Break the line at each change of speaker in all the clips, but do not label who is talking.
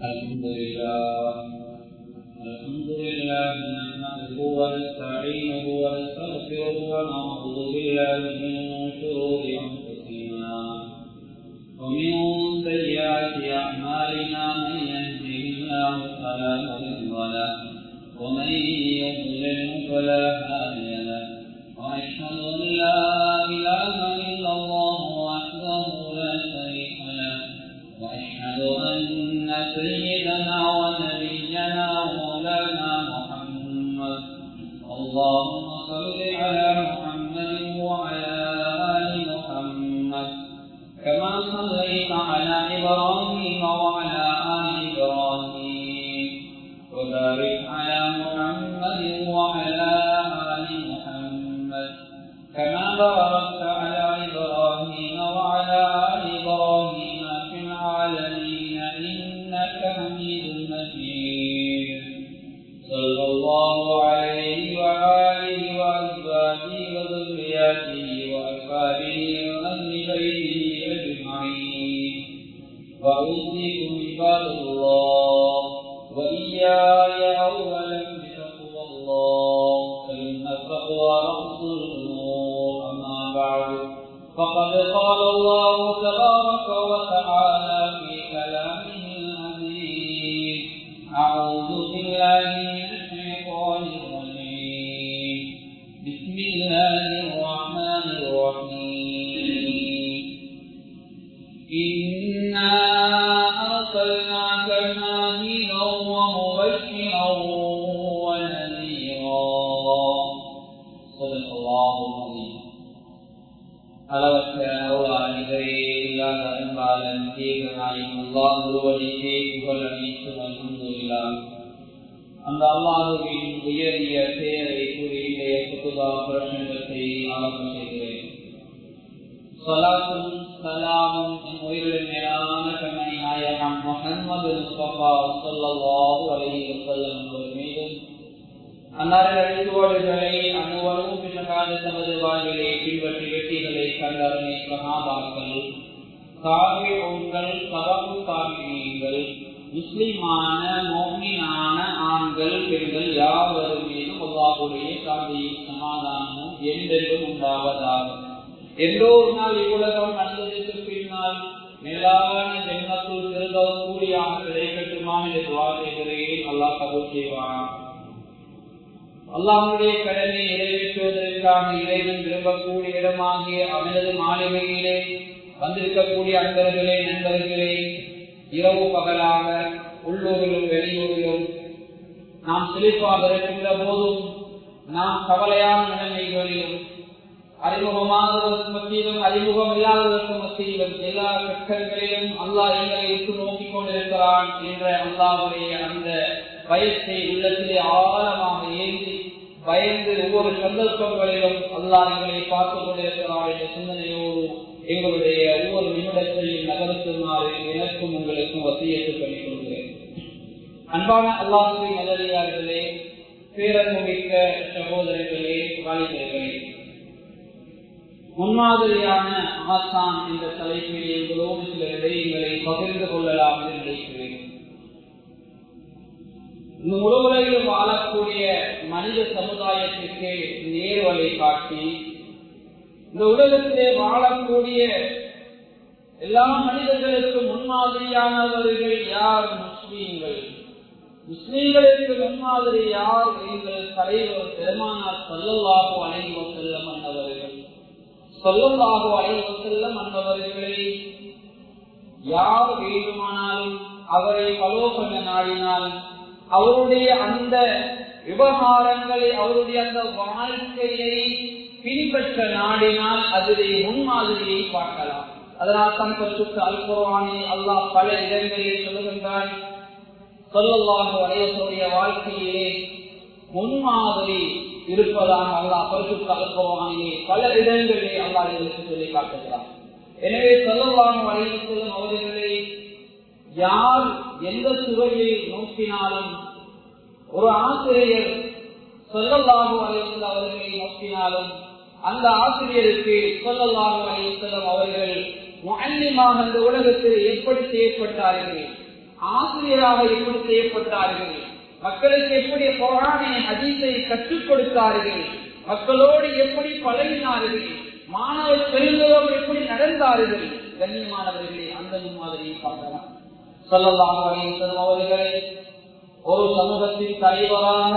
الحمد لله نحمده ونستعينه ونستغفره ونعوذ بالله من شرور أنفسنا ومن سيئات أعمالنا من يهده الله فلا مضل له ومن يضلل فلا هادي له وأشهد أن لا إله إلا الله وحده لا شريك له وأشهد أن سيدنا ونبينا مولانا محمد اللهم صل على محمد وعلى آل محمد كما صليت على إبراهيم وعلى آل إبراهيم وبارك على محمد وعلى آل محمد كما باركت على إبراهيم وعلى آل إبراهيم في العالمين إنك حميد مجيد صلى الله عليه وآله وأزواجه وذرياته وأصحابه وأهل بيته أجمعين وأوصيكم عباد الله وإياي أولا بتقوى الله فإن التقوى رأس الأمور أما بعد فقد قال الله تبارك وتعالى في كلامه العزيز أعوذ بالله من الشيطان الرجيم بسم الله الرحمن الرحيم إنا أرسلناك شاهدا ومبشرا ونذيرا صدق الله العظيم அளவற்ற அருளாளர்களே இல்லாத அன்பாளன் தீர்க்கநாயகம் அல்லாஹ் ஒருவனுக்கே புகழ் அனைத்தும் அல்ஹம்துலில்லாஹ். அந்த அல்லாஹ்வின் உயரிய பெயரை கூறி இன்றைய குதுபா பிரசங்கத்தை ஆரம்பம் செய்கிறேன். ஸலாத்தும் ஸலாமும் என் உயிரின் மேலான கண்மணி நாயகம் முஹம்மது முஸ்தபா ஸல்லல்லாஹு அலைஹி வஸல்லம் அவர்கள் மீதும் அன்னாரின் அழைப்புகளை அனுவரும் பின்னகாத தமது வாழ்விலே பின்பற்றி வெற்றிகளை கண்டறிய சஹாபாக்கள், தாபிஊன்கள், தபஉ தாபிஈன்கள், முஸ்லிமான மோமினான ஆண்கள் பெண்கள் யாவரும் மீதும் அல்லாஹ்வுடைய சாந்தியும் சமாதானமும் என்றென்றும் உண்டாவதாக. என்றோ ஒரு நாள் இவ்வுலகம் நடந்ததற்கு பின்னால் மேலான ஜன்னத்துல் ஃபிர்தௌஸ் கூலியாக கிடைக்கட்டுமா என்று துஆ செய்கிறேன். அல்லாஹ் கபூல் செய்வான். அல்லாஹ்வுடைய கடமை நிறைவேற்றுவதற்காக இறைவன் விரும்பக்கூடிய இடமாகிய அவனது மாளிகையிலே வந்திருக்கக்கூடிய அன்பர்களே, நண்பர்களே, இரவு பகலாக உள்ளூரிலும் வெளியூரிலும் நாம் செழிப்பாக இருக்கின்ற போதும் நாம் கவலையான நிலைமைகளிலும் அறிமுகமானவர்களுக்கு மத்தியிலும் அறிமுகம் இல்லாதவர்களுக்கு மத்தியிலும் எல்லா கட்டங்களிலும் அல்லாஹ் எங்களை நோக்கிக் கொண்டிருக்கிறான் என்ற அல்லாஹ்வுடைய அந்த பயத்தை உள்ளத்திலே ஆழமாக ஏந்தி பயந்து ஒவ்வொரு சந்தர்ப்பங்களிலும் அல்லாஹ் எங்களை பார்த்துக் கொண்டிருக்கிறார் என்ற சிந்தனையோடு எங்களுடைய ஒவ்வொரு நிமிடத்தையும் நகர்த்துமாறு எனக்கும் உங்களுக்கும் வசியத்து பண்ணிக் கொள்கிறேன். அன்பான அல்லாஹ்வின் நல்லடியார்களே, பேரன்புமிக்க சகோதரர்களே, வாலிபர்களே, முன்மாதிரியான ஆசான் என்ற தலைப்பில் எங்களோடு சில விடயங்களை பகிர்ந்து கொள்ளலாம் என்று நினைக்கிறேன். இந்த உலகில் வாழக்கூடிய மனித சமுதாயத்திற்கு நேர்வழி காட்டி இந்த உலகத்திலே வாழக்கூடிய எல்லா மனிதர்களுக்கும் முன்மாதிரியானவர்கள் யார்? முஸ்லீம்கள். முஸ்லீம்களுக்கு முன்மாதிரி யார்? எங்கள் தலைவர் பெருமானார் ஸல்லல்லாஹு அலைஹி வஸல்லம் அன்னவர்கள். ஸல்லல்லாஹு அலைஹி வஸல்லம் அன்னவர்களை யார் வேண்டுமானாலும் அவரை ஃபாலோ பண்ண நாடினால், அவருடைய அந்த விவகாரங்களை, அவருடைய அந்த வாழ்க்கையை பின்பற்ற நாடினால் அதிலே முன்மாதிரியை பார்க்கலாம். அதனால் தான் பரிசுத்த அல் குர்ஆனில் அல்லாஹ் பல இடங்களில் சொல்லுகின்றான், ஸல்லல்லாஹு அலைஹி வஸல்லம் வாழ்க்கையிலே முன்மாதிரி இருப்பதாக அல்லாஹ் பரிசுத்த அல் குர்ஆனிலே பல இடங்களிலே அல்லாஹ் இதற்கு சொல்லி காட்டுகிறார். எனவே ஸல்லல்லாஹு அலைஹி வஸல்லம் அவர்களை யார் எந்த துறையை நோக்கினாலும், ஒரு ஆசிரியர் ஸல்லல்லாஹு அலைஹி வஸல்லம் அவர்களை நோக்கினாலும் அந்த ஆசிரியருக்கு ஸல்லல்லாஹு அலைஹி வஸல்லம் அவர்கள் முஅல்லிமாக இந்த உலகத்தில் எப்படி செயற்பட்டார்கள், ஆசிரியராக எப்படி செய்யப்பட்டார்கள், மக்களுக்கு எப்படி குர்ஆனை ஹதீஸை கற்றுக் கொடுத்தார்கள், மக்களோடு எப்படி பழகினார்கள், மாணவ செல்வங்களோடு எப்படி நடந்தார்கள். கண்ணியமானவர்களே, அந்த மாதிரியை பார்க்கலாம். ஸல்லல்லாஹு அலைஹி வஸல்லம் அவர்களை ஒரு சமூகத்தின் தலைவராக,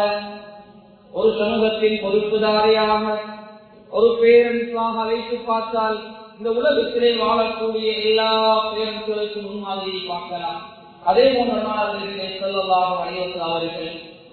ஒரு சமூகத்தின் பொறுப்புதாரியாக, ஒரு பேரன்ஸாக வைத்து பார்த்தால் இந்த உலகத்திலே வாழக்கூடிய எல்லா பேரன்களுக்கும் முன்மாதிரியை பார்க்கலாம். அதே போன்றவர்களே ஸல்லல்லாஹு அலைஹி வஸல்லம் அவர்கள்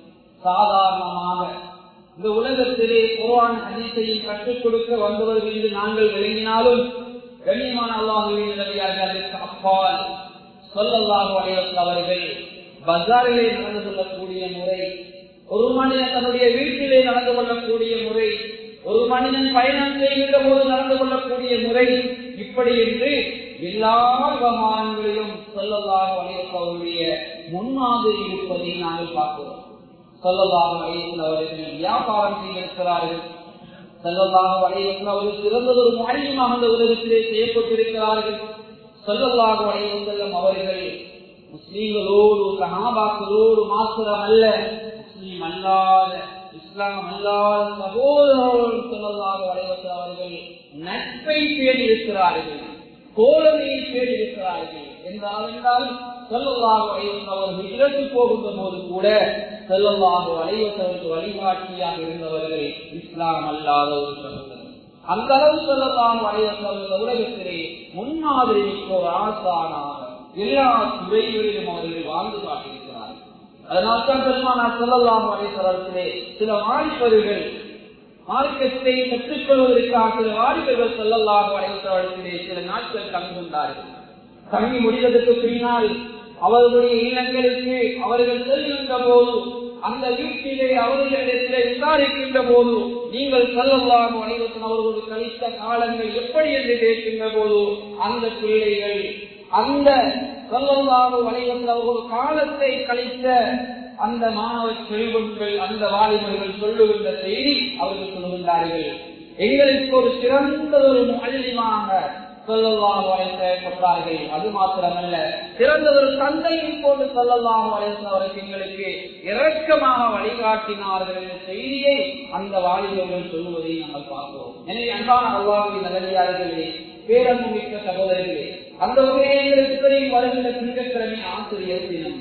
சாதாரணமாக இந்த உலகத்திலே குர்ஆன் ஹதீஸை கற்றுக் கொடுக்க வந்தவர்கள் என்று நாங்கள் விளங்கினாலும் கண்ணியமான அல்லாஹ்வின் நபியாருக்கு அப்பால் ஸல்லல்லாஹு அலைஹி வஸல்லம் அவர்கள் பஜாரிலே நடந்து கொள்ளக்கூடிய முறை, ஒரு மனிதன் தன்னுடைய வீட்டிலே நடந்து கொள்ளக்கூடிய முறை, ஒரு மனிதன் பயணம் செய்கின்ற போது நடந்து கொள்ளக்கூடிய முறை, இப்படி என்று எல்லா விவகாரங்களிலும் ஸல்லல்லாஹு அலைஹி வஸல்லம் அவருடைய முன்மாதிரி இருப்பதை நாங்கள் பார்க்கிறோம். ஸல்லல்லாஹு அலைஹி வஸல்லம் அவர்கள் வியாபாரம் செய்திருக்கிறார்கள். ஸல்லல்லாஹு அலைஹி வஸல்லம் அவர்கள் சிறந்ததொரு முஅல்லிமாக இந்த உலகத்திலே செய்யப்பட்டிருக்கிறார்கள். ஸல்லல்லாஹு அலைஹி வஸல்லம் அவர்கள் முஸ்லிம்களோடு சஹாபாக்களோடு மாத்திரம் அல்ல, முஸ்லிம் அல்லாத இஸ்லாம் அல்லாத சகோதரர்களோடு ஸல்லல்லாஹு அலைஹி வஸல்லம் அவர்கள் நட்பை பேணியிருக்கிறார்கள், தோழமையை பேணியிருக்கிறார்கள். என்றால் ஸல்லல்லாஹு அலைஹி வஸல்லம் அவர்கள் இறந்து போகின்ற போது கூட ஸல்லல்லாஹு அலைஹி வஸல்லம் வழிகாட்டியாக இருந்தவர்கள் இஸ்லாம் அல்லாத ஒரு சகோதரர். அந்த அளவு ஸல்லல்லாஹு அலைஹி வஸல்லம் உலகத்திலே முன்மாதிரி ஒரு ஆசானாக எல்லா துறைகளிலும் அவர்கள் வாழ்ந்து காட்டியிருக்கிறார்கள். அதனால்தான் பெருமானார் ஸல்லல்லாஹு அலைஹி வஸல்லம் சில வாலிபர்கள் மார்க்கத்தை கற்றுக்கொள்வதற்காக சில வாலிபர்கள் ஸல்லல்லாஹு அலைஹி வஸல்லம் சில நாட்கள் தங்குகின்றார்கள். தங்கி முடிவதற்கு பின்னால் அவர்களுடைய இல்லங்களுக்கு அவர்கள் செல்கின்ற போது அந்த வீட்டிலே அவர்களிடத்திலே விசாரிக்கின்ற போது நீங்கள் ஸல்லல்லாஹு அலைஹி வஸல்லம் அவர்கள் கழித்த காலங்கள் எப்படி என்று கேட்கின்ற போது அந்த பிள்ளைகள் அந்த ஸல்லல்லாஹு அலைஹி வஸல்லம் அவர்கள் காலத்தை கழித்த அந்த மாணவ செல்வங்கள், அந்த வாலிபர்கள் சொல்லுகின்ற செய்தி அவர்கள் சொல்லுகின்றார்கள், எங்களுக்கு ஒரு சிறந்த ஒரு முஅல்லிமாக ஸல்லல்லாஹு அலைஹி வஸல்லம். அது மாத்திரமல்ல, சிறந்த ஒரு தந்தையின் போன்று ஸல்லல்லாஹு அலைஹி வஸல்லம் எங்களுக்கு இரக்கமாக வழிகாட்டினார்கள் என்ற செய்தியை அந்த வாலிபர்கள் சொல்லுவதை நாங்கள் பார்க்கிறோம். எனவே அன்பான அல்லாஹ்வின் நல்லடியார்களே, பேரன்புமிக்க சகோதரர்களே, அந்த வகையில் வருகின்ற திங்கட்கிழமை ஆசிரியர் தினம்,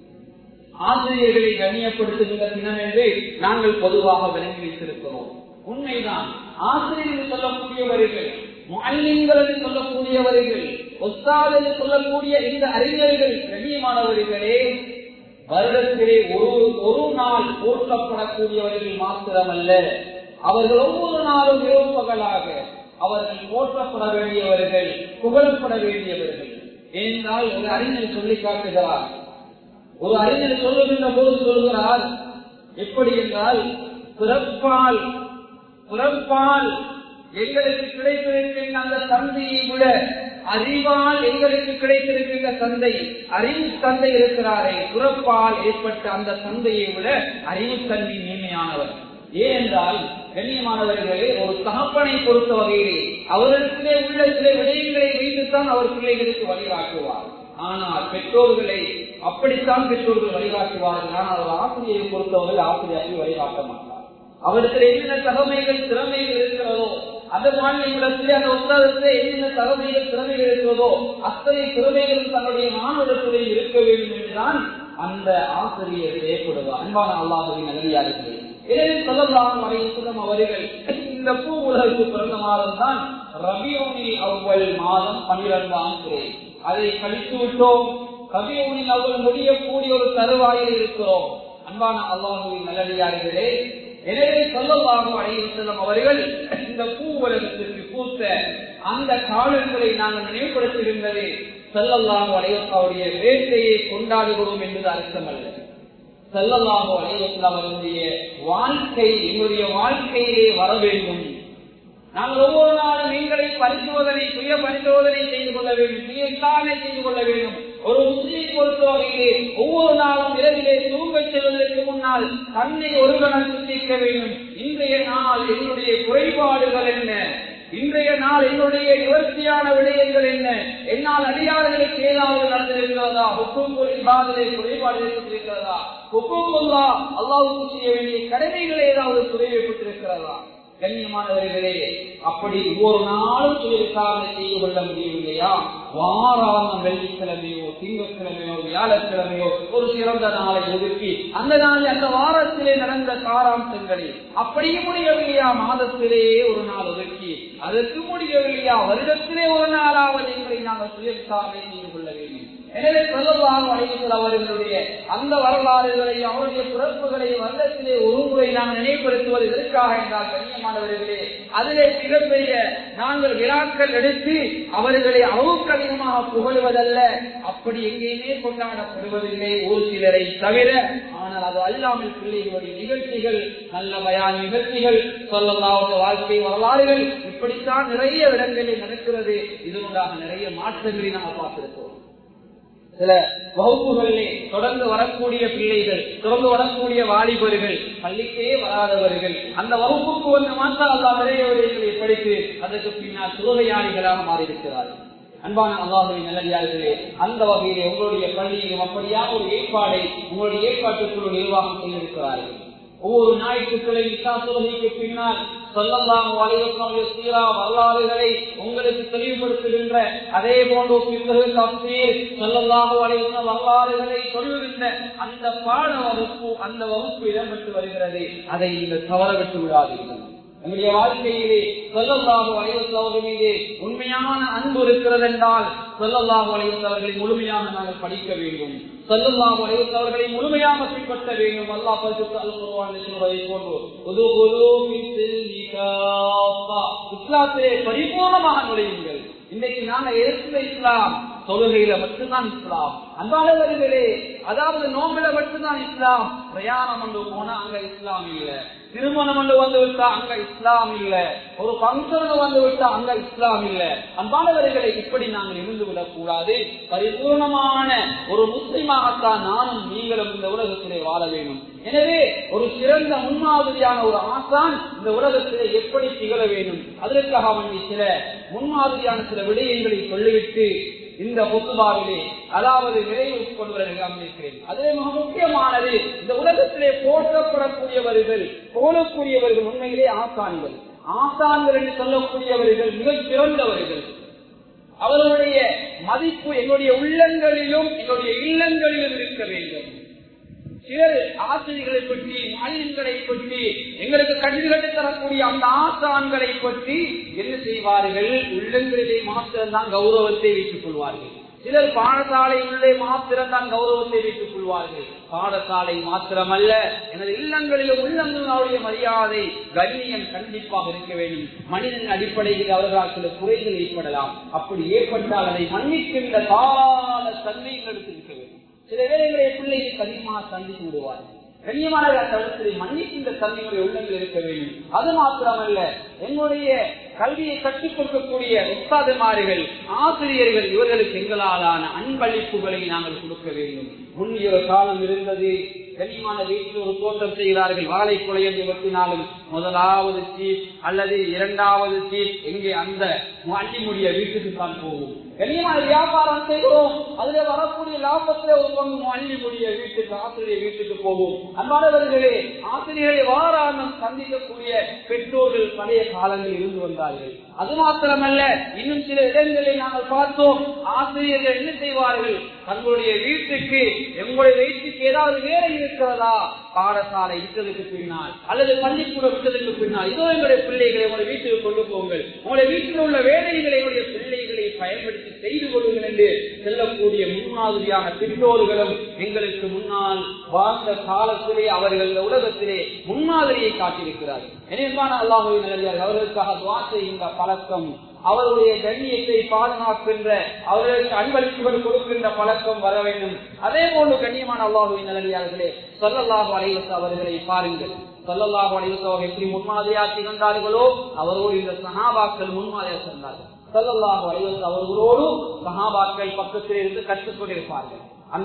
ஆசிரியர்களை கண்ணியப்படுத்துகின்ற தினம் என்று நாங்கள் பொதுவாக விளங்கி வைத்திருக்கிறோம். உண்மைதான், ஆசிரியர்கள் சொல்லக்கூடியவர்கள், முஅல்லிம்கள் என்று சொல்லக்கூடியவர்கள், உஸ்தாத் என்று சொல்லக்கூடிய இந்த அறிஞர்கள் கண்ணியமானவர்களே, வருடத்திலே ஒரு நாள் போற்றப்படக்கூடியவர்கள் மாத்திரமல்ல, அவர்கள் ஒவ்வொரு நாளும் இரவு பகலாக அவர்கள் போற்றப்பட வேண்டியவர்கள், புகழப்பட வேண்டியவர்கள். ஏனென்றால் ஒரு அறிஞர் சொல்லி காட்டுகிறார், ஒரு அறிஞர் சொல்லுகின்ற போது சொல்கிறார், எப்படி என்றால், பிறப்பால் எங்களுக்கு கிடைத்திருக்கின்ற அந்த தந்தையை விட அறிவால் எங்களுக்கு கிடைத்திருக்கின்ற தந்தை, அறிவு தந்தை இருக்கிறாரே, பிறப்பால் ஏற்பட்ட அந்த தந்தையை விட அறிவு தந்தை மேன்மையானவர். ஏனென்றால் கண்ணியமானவர்களே, ஒரு தகப்பனை பொறுத்த வகையிலே அவர்களுக்குள்ளே உள்ள சில விடயங்களை வைத்துத்தான் அவர் பிள்ளைகளுக்கு வழிகாட்டுவார். ஆனால் பெற்றோர்களை அப்படித்தான் பெற்றோர்கள் வழிகாட்டுவார்கள். ஆனால் அவர் ஆசிரியை பொறுத்தவர்கள் ஆசிரியர்கள் வழிகாட்ட மாட்டார். அவருக்கு என்னென்ன தகமைகள் திறமைகள் இருக்கிறதோ, அந்த மாநிலத்திலே அந்த உத்தரத்திலே என்னென்ன தகமைகள் திறமைகள் இருக்கிறதோ அத்தனை திறமைகளும் தன்னுடைய மாணவர்களுடைய இருக்க வேண்டும் என்றுதான் அந்த ஆசிரியர் ஏற்படுவார். அன்பான அல்லாஹ்வின் நல்லடியார்களே, எனவே ஸல்லல்லாஹு அலைஹி வஸல்லம் அவர்கள் இந்த பூ உலகுக்கு பிறந்த மாதம் தான் ரபியுல் அவ்வல் மாதம் 12ஆம் திரை. அதை கழித்து விட்டோம். ரபியுல் அவ்வல் முடியக்கூடிய ஒரு தருவாயில் இருக்கிறோம். அன்பான அல்லாஹ்வின் நல்லடியார்களே, எனவே ஸல்லல்லாஹு அலைஹி வஸல்லம் அவர்கள் இந்த பூ உலகத்திற்கு பூத்த அந்த காலங்களை நாங்கள் நினைவுபடுத்துகின்றது ஸல்லல்லாஹு அலைஹி வஸல்லம் அவருடைய வேட்டையை கொண்டாடுகிறோம் என்பது அர்த்தமல்ல. ஸல்லல்லாஹு அலைஹி வஸல்லம் அவருடைய வாழ்க்கை எங்களுடைய வாழ்க்கையிலே வர வேண்டும். நாங்கள் ஒவ்வொரு நாளும் எங்களை பரிசோதனை, சுய பரிசோதனை செய்து கொள்ள வேண்டும், சுய விசாரணை செய்து கொள்ள வேண்டும். ஒரு முஸ்லிமை பொறுத்தவரையிலே ஒவ்வொரு நாளும் இரவிலே தூங்கச் செல்வதற்கு முன்னால் தன்னை ஒருவனை சிந்திக்க வேண்டும். இன்றைய நாள் என்னுடைய குறைபாடுகள் என்ன, இன்றைய நாள் என்னுடைய நிவர்த்தியான விடயங்கள் என்ன, என்னால் அடியார்களுக்கு ஏதாவது நடந்திருக்கிறதா, ஹுக்கூமுல் இபாதிலே குறைபாடு ஏற்பட்டிருக்கிறதா, ஹுக்கூமுல்லாஹ் அல்லாஹ்வுக்கு செய்ய வேண்டிய கடமைகள் ஏதாவது குறைவுபட்டிருக்கிறதா? கண்ணியமானவர்களே, அப்படி ஒவ்வொரு நாளும் விசாரணை செய்து கொள்ள முடியவில்லையா? வாராந்தம் வெள்ளிக்கிழமையோ திங்கட்கிழமையோ வியாழக்கிழமையோ ஒரு சிறந்த நாளை ஒதுக்கி அந்த நாளில் அந்த வாரத்திலே நடந்த சாராம்சங்களை அப்படியே முடியவில்லையா? மாதத்திலே ஒரு நாள் ஒதுக்கி அதற்கு முடியவில்லையா? வருடத்திலே ஒரு நாளாவது எங்களை நாங்கள் சுய விசாரணை செய்து கொள்ள வேண்டும். எனவே ஸல்லல்லாஹு அலைஹி வஸல்லம் அவர்களுடைய அந்த வரலாறுகளை அவருடைய பிறப்புகளை வருடத்திலே ஒரு முறை நாம் நினைவுபடுத்துவது எதற்காக என்றால், கண்ணியமானவர்களே, அதிலே மிகப்பெரிய நாங்கள் விழாக்கள் எடுத்து அவர்களை அளவுக்கு அதிகமாக புகழுவதல்ல, அப்படி எங்கேயுமே கொண்டாடப்படுவதில்லை ஒரு சிலரை தவிர. ஆனால் அது அல்லாமல் பிள்ளைகளுடைய நிகழ்ச்சிகள், நல்ல பயான் நிகழ்ச்சிகள், ஸல்லல்லாஹு வாழ்க்கை வரலாறுகள் இப்படித்தான் நிறைய இடங்களில் நடக்கிறது. இதனூடாக நிறைய மாற்றங்களை நாம் பார்த்திருக்கிறோம். சில வகுப்புகளிலே தொடர்ந்து வரக்கூடிய பிள்ளைகள், தொடர்ந்து வரக்கூடிய வாலிபர்கள், பள்ளிக்கே வராதவர்கள் அந்த வகுப்புக்கு வந்து மாற்றம் அல்லா நிறைய விடயங்களை படித்து அதற்கு பின்னால் தொழுகையாளிகளாக மாறியிருக்கிறார்கள். அன்பான அல்லாஹ்வின் நல்லடியார்களே, அந்த வகையிலே உங்களுடைய பள்ளியிலும் அப்படியான ஒரு ஏற்பாடை உங்களுடைய ஏற்பாட்டுக்குழு நிர்வாகம் செய்திருக்கிறார்கள். ஒவ்வொரு ஞாயிற்றுக்கிழமை இஸ்லா தொழுகைக்கு பின்னால் ஸல்லல்லாஹு அலைஹி வஸல்லம் சீரா வரலாறுகளை உங்களுக்கு தெளிவுபடுத்துகின்ற, அதே போன்று ஃபிக்ஹ் தஃசீர் ஸல்லல்லாஹு அலைஹி வஸல்லம் வரலாறுகளை சொல்லுகின்ற அந்த பாட வகுப்பு, அந்த வகுப்பு இடம்பெற்று வருகிறது. அதை நீங்கள் தவற விட்டு விடாதீர்கள். நம்முடைய வாழ்க்கையிலே ஸல்லல்லாஹு அலைஹி வஸல்லம் அவர்கள் மீது உண்மையான அன்பு இருக்கிறது என்றால் ஸல்லல்லாஹு அலைஹி வஸல்லம் அவர்களை முழுமையாக நாங்கள் படிக்க வேண்டும். ஸல்லல்லாஹு அலைஹி வஸல்லம் அவர்களை முழுமையாக பின்பற்ற வேண்டும். அல்லாஹ் பரிசுத்த அல் குர்ஆனில் சொல்வதை போன்று உதுகுலு ஃபிஸ்ஸில்மி காஃபா, இஸ்லாத்திலே பரிபூர்ணமாக நுழையுங்கள். இன்றைக்கு நாங்கள் எடுத்துள்ள இஸ்லாம் தொழுகையில மட்டும்தான் இஸ்லாம். அன்பானவர்களே, அதாவது நோம்பில மட்டும்தான் இஸ்லாம். பிரயாணம் வந்து போனா அங்க இஸ்லாம் இல்ல, திருமணம் வந்து விட்டா அங்க இஸ்லாம் இல்ல, ஒரு பங்கன் வந்து விட்டா அங்க இஸ்லாம் இல்ல. அன்பானவர்களை, இப்படி நாங்கள் இருந்து விடக் கூடாது. பரிபூர்ணமான ஒரு முஸ்லிமாகத்தான் நானும் நீங்களும் இந்த உலகத்திலே வாழ வேண்டும். எனவே ஒரு சிறந்த முன்மாதிரியான ஒரு ஆசான் இந்த உலகத்திலே எப்படி திகழ வேண்டும், அதற்காக வேண்டிய சில முன்மாதிரியான சில விடயங்களை சொல்லிவிட்டு இந்த பொதுவாவிலே அதாவது நிறைவு கொண்டு வர நிகழ்ச்சிக்கிறேன். அதிலே மிக முக்கியமானது, இந்த உலகத்திலே போற்றப்படக்கூடியவர்கள், போலக்கூடியவர்கள் உண்மையிலே ஆசான்கள். ஆசான்கள் என்று சொல்லக்கூடியவர்கள் மிக சிறந்தவர்கள். அவர்களுடைய மதிப்பு எங்களுடைய உள்ளங்களிலும் எங்களுடைய இல்லங்களிலும் இருக்க வேண்டும். சிலர் ஆசிரியர்களை பற்றி, மாநிலங்களை பற்றி, எங்களுக்கு கல்விகளை தரக்கூடிய அந்த ஆசான்களை பற்றி என்ன செய்வார்கள்? உள்ளங்களிலே மாத்திரம்தான் கௌரவத்தை வைத்துக் கொள்வார்கள். சிலர் பாடசாலை உள்ளே மாத்திரம்தான் கௌரவத்தை வைத்துக் கொள்வார்கள். பாடசாலை மாத்திரமல்ல, எனது இல்லங்களிலும் உள்ளங்களுடைய மரியாதை, கண்ணியம் கண்டிப்பாக இருக்க வேண்டும். மனிதன் அடிப்படையில் அவர்களால் சில குறைகள் ஏற்படலாம். அப்படி ஏற்பட்டால் அதை மன்னிக்கின்ற கால தன்மைகள் எடுத்திருக்க வேண்டும். சில வேளைகளை பிள்ளைகளுக்கு அதிகமாக சந்தித்து விடுவார்கள். கண்ணியமான தளத்திலே மன்னிக்கின்ற தன்மையுடைய உள்ளங்கள் இருக்க வேண்டும். அது மாத்திரமல்ல, எங்களுடைய கல்வியை கற்றுக் கொடுக்கக்கூடிய உஸ்தாதுமார்கள், ஆசிரியர்கள், இவர்களுக்கு எங்களாலான அன்பளிப்புகளை நாங்கள் கொடுக்க வேண்டும். முன்னிய காலம் இருந்தது, கண்ணியமான வீட்டில் ஒரு தோட்டம் செய்கிறார்கள், வாழை குலையை வெட்டினாலும் முதலாவது சீட் அல்லது இரண்டாவது சீட் எங்கே அந்த அள்ளிமுடிய வீட்டுக்கு தான் போகும். கண்ணியமான வியாபாரம் செய்கிறோம், அதுல வரக்கூடிய லாபத்துல ஒரு பங்கு அள்ளிமுடிய வீட்டுக்கு, ஆசிரியர் வீட்டுக்கு போகும். அன்பானவர்களே, ஆசிரியர்களை வாராமல் சந்திக்கக்கூடிய பெற்றோர்கள் பழைய காலங்களில் இருந்து வந்தார்கள். அது மாத்திரமல்ல, இன்னும் சில இடங்களில் நாங்கள் பார்த்தோம், ஆசிரியர்கள் என்ன செய்வார்கள்? தங்களுடைய வீட்டுக்கு, எங்களுடைய வீட்டுக்கு ஏதாவது வேலை இருக்கிறதா, பாடசாலை விட்டதுக்கு பின்னால் அல்லது பள்ளிக்கூடம் விட்டதுக்கு பின்னால், இதோ எங்களுடைய பிள்ளைகளை உங்களுடைய வீட்டுக்கு கொண்டு போங்கள், உங்களுடைய வீட்டில் உள்ள வேலைகளை எங்களுடைய பிள்ளைகளை பயன்படுத்தி செய்து கொள்ளுங்கள் என்று செல்லக்கூடிய முன்மாதிரியான பெற்றோர்களும் எங்களுக்கு முன்னால் வாழ்ந்த காலத்திலே அவர்கள் உலகத்திலே முன்மாதிரியை காட்டியிருக்கிறார்கள். எனவே அல்லாஹ்வின் நல்லடியார்கள், அவர்களுக்காக துஆ செய்கின்ற பழக்கம், அவருடைய கண்ணியத்தை பாதுகாக்கின்ற, அவர்களுக்கு அன்பளிப்புகள் கொடுக்கின்ற பழக்கம் வர வேண்டும். அதே போன்று கண்ணியமான அல்லாஹ்வின் நல்லடியார்களே, ஸல்லல்லாஹு அலைஹி வஸல்லம் அவர்களை பாருங்கள். ஸல்லல்லாஹு அலைஹி வஸல்லம் எப்படி முன்மாதிரியாக திகழ்ந்தார்களோ அவரோடு இந்த சஹாபாக்கள் முன்மாதிரியாக சென்றார்கள். ஸல்லல்லாஹு அலைஹி வஸல்லம் அவர்களோடு சஹாபாக்கள் பக்கத்தில் இருந்து கற்றுக்கொண்டிருப்பார்கள். அந்த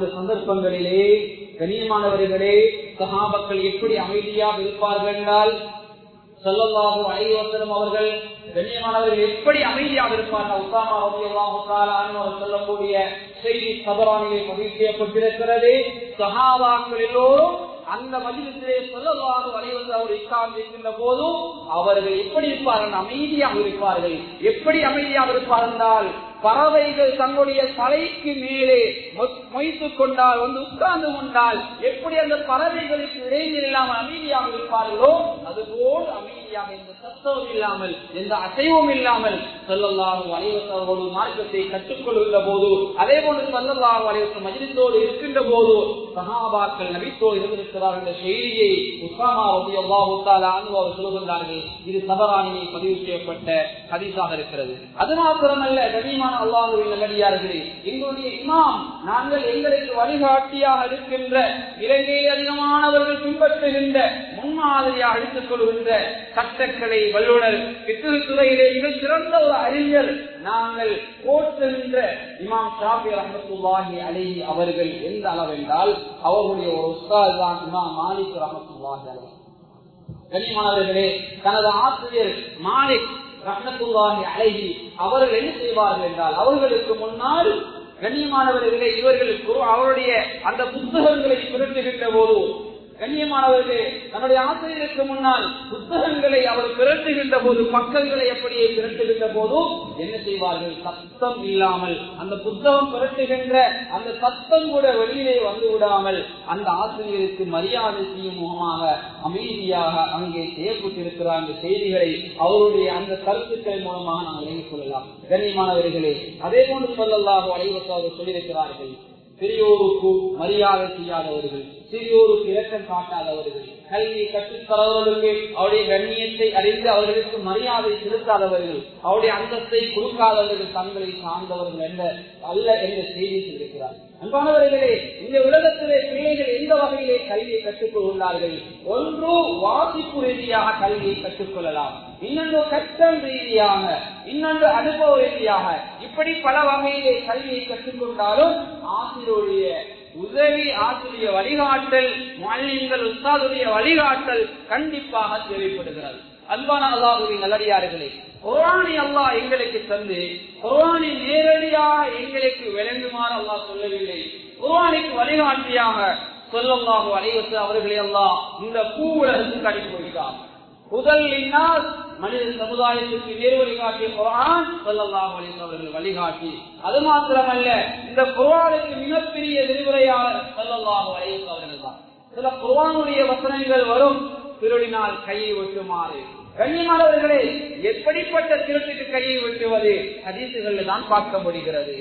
ஸல்லல்லாஹு அலைஹி வஸல்லம் அவர்கள் கண்ணியமானவர்கள் எப்படி அமைதியாக இருப்பார்கள். உஸாமா ரலியல்லாஹு தஆலா அன்ஹு அவர் சொல்லக்கூடிய செய்தி தபரானிலே பதிவு செய்யப்பட்டிருக்கிறது. சஹாபாக்கள் எல்லோரும் அந்த மஜ்லிஸிலே ஸல்லல்லாஹு அலைஹி வஸல்லம் அவர் இக்காம் செய்கின்ற போது அவர்கள் எப்படி இருப்பார்கள்? அமைதியாக இருப்பார்கள். எப்படி அமைதியாக இருப்பார்கள் என்றால், பறவைகள் தங்களுடைய தலைக்கு மேலே மொய்த்துக் கொண்டால் வந்து உட்கார்ந்து கொண்டால் எப்படி அந்த பறவைகளுக்கு இடையில் இல்லாமல் அமைதியாக இருப்பார்களோ அதுபோல் அமைதியாக எந்த சத்தமும் இல்லாமல் எந்த அசைவும் இல்லாமல் ஸல்லல்லாஹு அலைஹி வஸல்லம் ஒரு மார்க்கத்தை கற்றுக்கொள்கின்ற போது, அதே போன்று ஸல்லல்லாஹு அலைஹி வஸல்லம் மஜ்லிஸோடு இருக்கின்ற போது சஹாபாக்கள் நபித்தோடு இருந்திருக்கிறார்கள் என்ற செய்தியை உஸாமா ரலியல்லாஹு தஆலா அன்ஹு அவர் சொல்கின்றார்கள். இது தபரானியில் பதிவு செய்யப்பட்ட ஹதீஸாக இருக்கிறது. அது மாத்திரமல்ல, கனிமான அல்லாஹ்வின் நல்லடியார்களே, எங்களுடைய இமாம் நாங்கள் எங்களுக்கு வழிகாட்டியாக இருக்கின்ற, இலங்கையில் அதிகமானவர்கள் பின்பற்றுகின்ற, முன்மாதிரியாக எடுத்துக் கொள்கின்ற சட்டக்கலை வல்லுநர், பித்ஹ் துறையிலே மிக சிறந்த ஒரு அறிஞர், நாங்கள் போற்றுகின்ற இமாம் ஷாஃபி ரஹ்மத்துல்லாஹி அலைஹி அவர்கள் எந்த அளவென்றால் அவர்களுடைய ஒரு உஸ்தாத் தான் இமாம் மாலிக் ரஹ்மத்துல்லாஹி அலைஹி. கனிமானவர்களே, தனது ஆசிரியர் மாலிக் ரஹ்மத்துல்லாஹி அலைஹி அவர்கள் என்ன செய்வார்கள் என்றால், அவர்களுக்கு முன்னால் கண்ணியமானவர்களே இவர்களுக்கு அவருடைய அந்த புத்தகங்களை திரட்டுகின்ற போது, கண்ணியமானவர்களே தன்னுடைய ஆசிரியருக்கு முன்னால் புத்தகங்களை அவர் திரட்டுகின்ற போது, பக்கங்களை அப்படியே திரட்டுகின்ற போது என்ன செய்வார்கள்? சத்தம் இல்லாமல் அந்த புத்தகம் திரட்டுகின்ற அந்த சத்தம் கூட வெளியிலே வந்து விடாமல் அந்த ஆசிரியருக்கு மரியாதை செய்யும் முகமாக அமைதியாக அங்கே செய்யப்பட்டிருக்கிறார் என்ற செய்திகளை அவருடைய அந்த கருத்துக்கள் மூலமாக நாம் விளங்கிக் கொள்ளலாம். கண்ணியமானவர்களே, அதே போன்று ஸல்லல்லாஹு அலைஹி வஸல்லம் சொல்லியிருக்கிறார்கள், பெரியோருக்கு மரியாதை செய்யாதவர்கள், சிறியோருக்கு இரக்கம் காட்டாதவர்கள், கல்வி கற்றுத்தரவர்களுக்கு அவருடைய கண்ணியத்தை அறிந்து அவர்களுக்கு மரியாதை செலுத்தாதவர்கள், அவருடைய அந்தத்தை கொடுக்காதவர்கள் தங்களை சார்ந்தவர்கள் என்ற அல்ல என்ற செய்தி சொல்லியிருக்கிறார். அன்பானவர்களே, இந்த உலகத்திலே பிள்ளைகள் எந்த வகையிலே கல்வியை கற்றுக்கொள்கிறார்கள்? ஒன்று வாசிப்பு ரீதியாக கல்வியை கற்றுக்கொள்ளலாம், இன்னொன்று கற்றல் ரீதியாக, இன்னொன்று அனுபவ ரீதியாக, இப்படி பல வகையிலே கல்வியை கற்றுக்கொண்டாலும் ஆசிரியருடைய உதவி, ஆசிரிய வழிகாட்டல், முஅல்லிம்கள் உஸ்தாதுடைய வழிகாட்டல் கண்டிப்பாக தேவைப்படுகிறது. அன்பான அல்லாஹ்வின் நல்லடியார்களே, குர்ஆனை அல்லாஹ் எங்களுக்கு தந்து குர்ஆனை நேரடியாக எங்களுக்கு விளங்குமாறு அல்லாஹ் சொல்லவில்லை. குர்ஆனுக்கு வழிகாட்டியாக ஸல்லல்லாஹு அலைஹி வஸல்லம் அவர்களை அல்லாஹ் இந்த பூ உலகத்துக்கு அனுப்பி வைத்தார். முதலினால் மனித சமுதாயத்திற்கு நேர் வழிகாட்டிய குர்ஆன் ஸல்லல்லாஹு அலைஹி வஸல்லம் அவர்கள் வழிகாட்டி. அது மாத்திரமல்ல, இந்த குர்ஆனுக்கு மிகப்பெரிய விரிவுரையாளர் ஸல்லல்லாஹு அலைஹி வஸல்லம் அவர்கள் தான். சில குர்ஆனுடைய வசனங்கள் வரும், திருடினால் கையை வெட்டுமாறு. கண்ணியமானவர்களே, எப்படிப்பட்ட திருட்டுக்கு கையை வெட்டுவது ஹதீசுகளில் தான் பார்க்க முடிகிறது.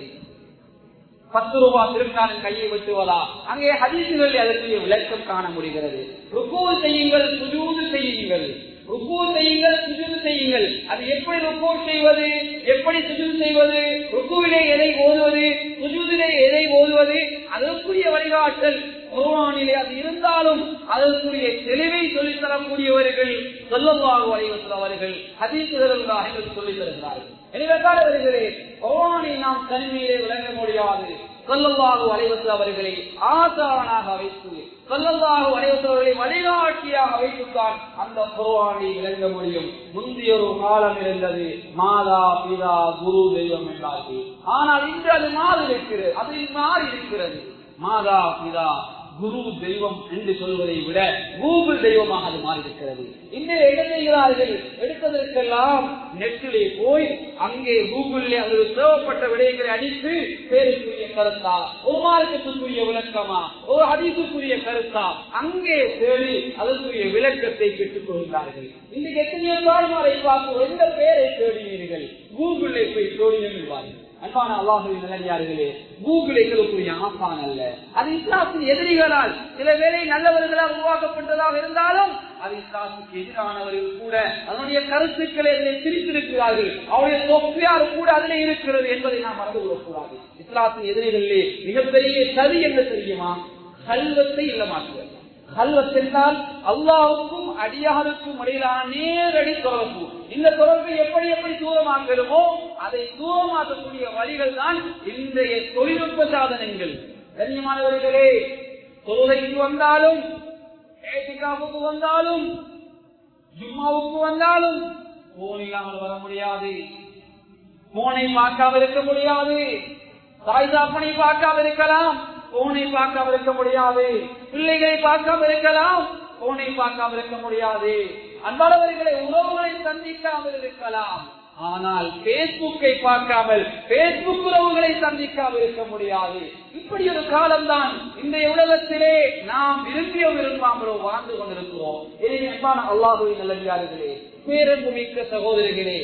10 ரூபாய் திருட்டாலும் கையை வெட்டுவதா? அங்கே ஹதீசுகளில் அதற்கு விளக்கம் காண முடிகிறது. ருக்கூ செய்யுங்கள், சுஜூது செய்யுங்கள், ருக்கூ செய்யுங்கள், சுஜூது செய்யுங்கள். அது எப்படி ருக்கூ செய்வது, எப்படி சுஜூது செய்வது, ருக்கூவிலே எதை ஓதுவது, சுஜூதிலே எதை ஓதுவது, அதற்குரிய வழிகாட்டல் குர்ஆனிலே அது இருந்தாலும் அதற்குரிய தெளிவை சொல்லித் தரக்கூடியவர்கள் ஸல்லல்லாஹு அலைஹி வஸல்லம் அவர்கள் ஹதீசுகளாக சொல்லித் தருகிறார்கள். எனவே அவர்களே, குர்ஆனை நாம் தனிமையிலே விளங்க முடியாது. ஸல்லல்லாஹு அலைஹி வஸல்லம் அவர்களை ஆசானாக வைத்து, ஸல்லல்லாஹு அலைஹி வஸல்லம் அவர்களை வழிகாட்டியாக வைத்துத்தான் அந்த குர்ஆனை விளங்க முடியும். முந்தைய ஒரு காலம் இருந்தது, மாதா பிதா குரு தெய்வம் என்றார்கள். ஆனால் இன்று அது மாறி இருக்கிறது, அது மாறி இருக்கிறது. மாதா பிதா குரு தெய்வம் என்று சொல்வதை விட கூகுள் தெய்வமாக அது மாறி இருக்கிறது. இன்று என்ன செய்கிறார்கள்? எடுத்ததற்கெல்லாம் நெட்டிலே போய் அங்கே கூகுளிலே அவர்கள் தேவைப்பட்ட விடயங்களை அடித்து பேருக்குரிய கருத்தா, ஒரு மார்க்கத்துக்குரிய விளக்கமா, ஒரு ஹதீஸுக்குரிய கருத்தா அங்கே தேடி அதற்குரிய விளக்கத்தை பெற்றுக் கொள்கிறார்கள். இன்றைக்கு எத்தனையோ தாய்மாரை பார்த்து எந்த பெயரை தேடினீர்கள்? கூகுளிலே போய் தேடினீர்கள். அன்பான அல்லாஹ்வின் நல்லடியார்களே, கூகுள் எங்களுக்குரிய ஆசான் அல்ல. அது இஸ்லாத்தின் எதிரிகளால் சில வேளை நல்லவர்களால் உருவாக்கப்பட்டதாக இருந்தாலும் அது இஸ்லாத்துக்கு எதிரானவர்கள் கூட அதனுடைய கருத்துக்களை திரித்திருக்கிறார்கள். அவருடைய தொப்பியார் கூட அதிலே இருக்கிறது என்பதை நாம் மறந்து விடக்கூடாது. இஸ்லாத்தின் எதிரிகளிலே மிகப்பெரிய சரி என்ன தெரியுமா? கல்வத்தை இல்லமாக்குவது. கல்வத் என்றால் அல்லாஹ்வுக்கும் அடியாருக்கும் இடையிலான நேரடி தொடர்பு. இந்த தொடர்பை எப்படி எப்படி தூரமாக்கலுமோ அதை தூரமாக்கக்கூடிய வழிகள் தான் இன்றைய தொழில்நுட்ப சாதனங்கள். கண்ணியமானவர்களே, தொழுகைக்கு வந்தாலும், ஏத்திகாஃபுக்கு வந்தாலும், ஜும்மாவுக்கு வந்தாலும் போன் இல்லாமல் வர முடியாது, போனை பார்க்காம இருக்க முடியாது, தாய் தாப்பனை பார்க்காம இருக்கலாம், போனை பார்க்காம இருக்க முடியாது, பிள்ளைகளை பார்க்காம இருக்கலாம், போனை பார்க்காம இருக்க முடியாது, அன்பானவர்களை உறவுகளை சந்திக்காமல் இருக்கலாம். ஆனால் பேஸ்புக்கை பார்க்காமல் பேஸ்புக் உறவுகளை சந்திக்காமல் இருக்க முடியாது. இப்படி ஒரு காலம்தான் இந்த உலகத்திலே நாம் விரும்பியோ விரும்பாமலோ வாழ்ந்து கொண்டிருக்கிறோம். எனவே அல்லாஹ்வின் நல்லடியார்களே, பேரன்புமிக்க சகோதரர்களே,